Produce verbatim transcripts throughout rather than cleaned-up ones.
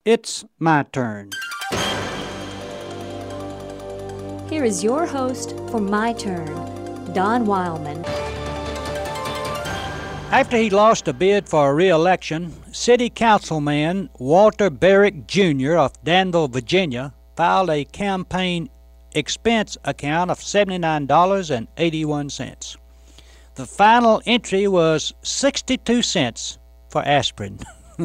It's my turn. Here is your host for My Turn, Don Wildman. After he lost a bid for a re-election, City Councilman Walter Barrick Junior of Danville, Virginia, filed a campaign expense account of seventy-nine dollars and eighty-one cents. The final entry was sixty-two cents for aspirin.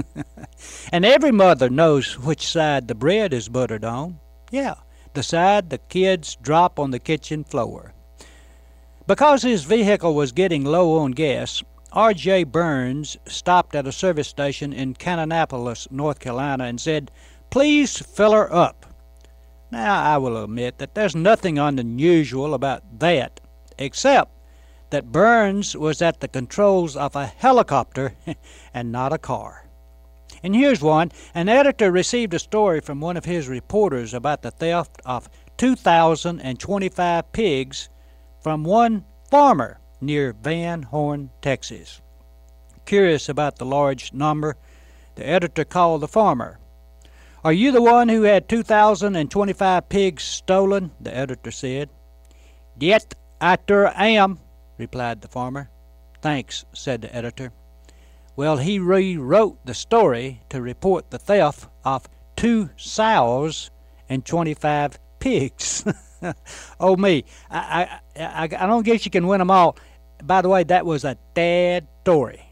And every mother knows which side the bread is buttered on. Yeah, the side the kids drop on the kitchen floor. Because his vehicle was getting low on gas, R J Burns stopped at a service station in Kannapolis, North Carolina, and said, "Please fill her up." Now, I will admit that there's nothing unusual about that, except that Burns was at the controls of a helicopter and not a car. And here's one. An editor received a story from one of his reporters about the theft of two thousand twenty-five pigs from one farmer near Van Horn, Texas. Curious about the large number, the editor called the farmer. "Are you the one who had two thousand twenty-five pigs stolen?" the editor said. "Yet I sure am," replied the farmer. "Thanks," said the editor. Well, he rewrote the story to report the theft of two sows and twenty-five pigs. Oh, me. I, I, I, I don't guess you can win them all. By the way, that was a sad story.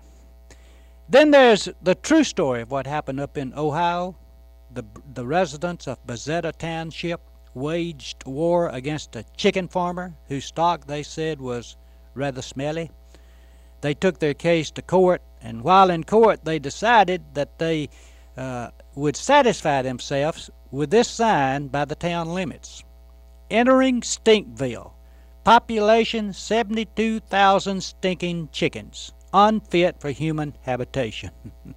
Then there's the true story of what happened up in Ohio. The, the residents of Bezetta Township waged war against a chicken farmer whose stock they said was rather smelly. They took their case to court, and while in court they decided that they uh, would satisfy themselves with this sign by the town limits. "Entering Stinkville. Population seventy-two thousand stinking chickens, unfit for human habitation."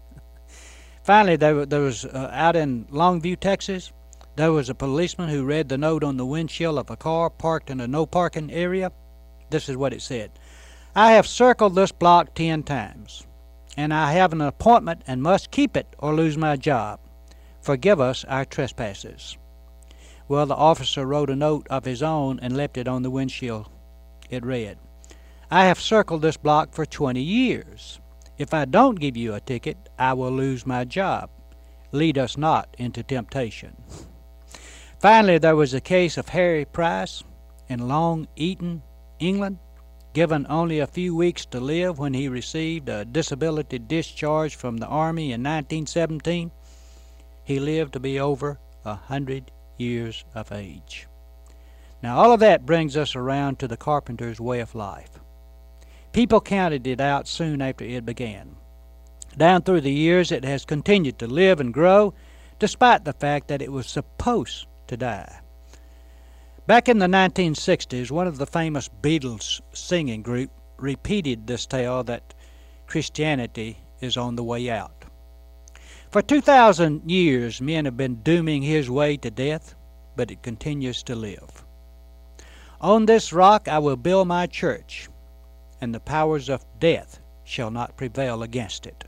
Finally, there, there was uh, out in Longview, Texas, there was a policeman who read the note on the windshield of a car parked in a no parking area. This is what it said. "I have circled this block ten times, and I have an appointment and must keep it or lose my job. Forgive us our trespasses." Well, the officer wrote a note of his own and left it on the windshield. It read, "I have circled this block for twenty years. If I don't give you a ticket, I will lose my job. Lead us not into temptation." Finally, there was a case of Harry Price in Long Eaton, England, given only a few weeks to live when he received a disability discharge from the Army in nineteen seventeen. He lived to be over a hundred years of age. Now, all of that brings us around to the carpenter's way of life. People counted it out soon after it began. Down through the years, it has continued to live and grow, despite the fact that it was supposed to die. Back in the nineteen sixties, one of the famous Beatles singing group repeated this tale that Christianity is on the way out. For two thousand years, men have been dooming his way to death, but it continues to live. "On this rock I will build my church, and the powers of death shall not prevail against it."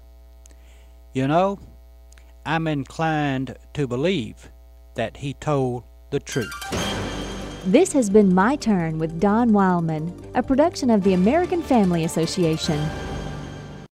You know, I'm inclined to believe that he told the truth. This has been My Turn with Don Wildman, a production of the American Family Association.